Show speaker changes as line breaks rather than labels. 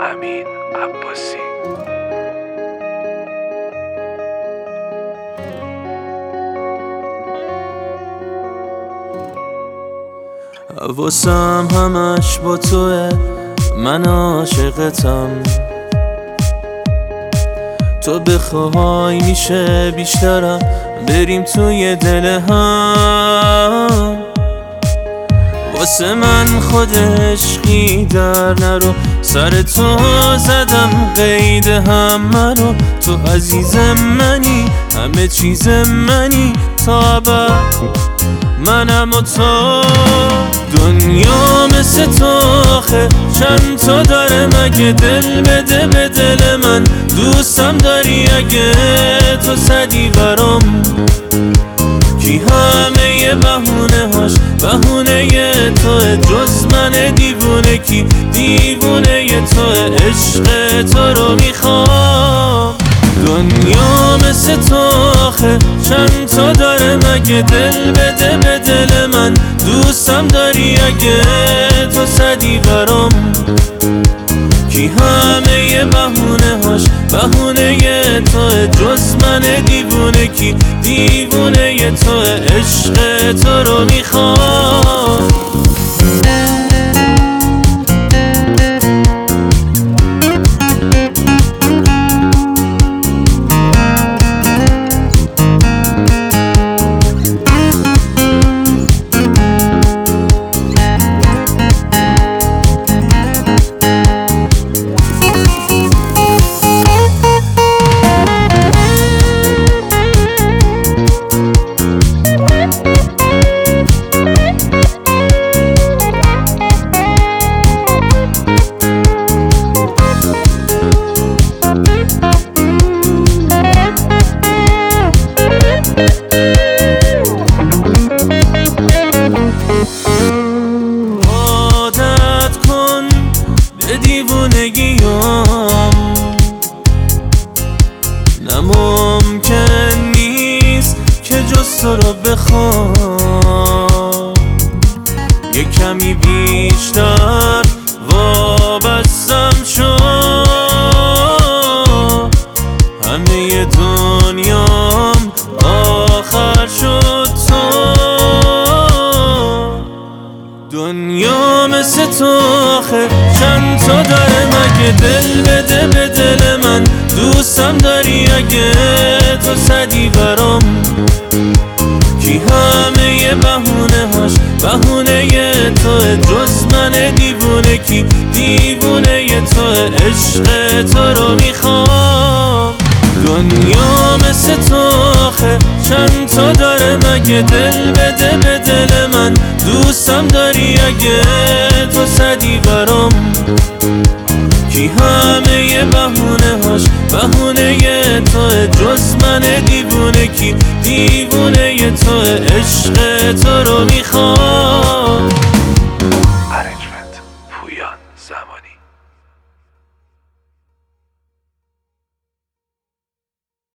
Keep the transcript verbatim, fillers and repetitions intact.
امین عباسی.
حواسم همش با توه، من عاشقتم. تو بخوای میشه بیشترم، بریم توی دل هم. واسه من خود عشقی در نرو، سر تو زدم قید همه رو. تو عزیز منی، همه چیز منی تا ابد، منم و تو. دنیا مثل تو آخه چند تا داره، مگه دل بده به دل من. دوستم داری اگه تو صدی برام، کی همه بهونه هاش بهونه توه، جز من دیوونه کی دیوونه توه. عشق تو رو میخوام. دنیا مثل تو آخه چند تا داره، مگه دل بده به دل من. دوستم داری اگه تو صدی برام، کی همه بهونه هاش بهونه توه، جز من دیوونه کی دیوونه توه. عشق تو رو میخوام. دیوونگیام نممکن نیست که جز تو رو بخوام. یه کمی بیشتر وابستم شو، همه دنیام آخر شد تو. دنیا مثل تو آخه چند تا داره، مگه دل بده به دل من. دوستم داری اگه تو صدی برام، کی همه بهونه هاش بهونه توه، جز من دیوونه کی دیوونه توه. عشق تو رو میخوام. دنیا مثل تو آخه چند تا داره، مگه دل بده به دل من. دوستم داری اگه تو صدی برام، کی همه بهونه هاش بهونه توه، جز من دیوونه کی دیوونه توه. عشق تو رو میخوام.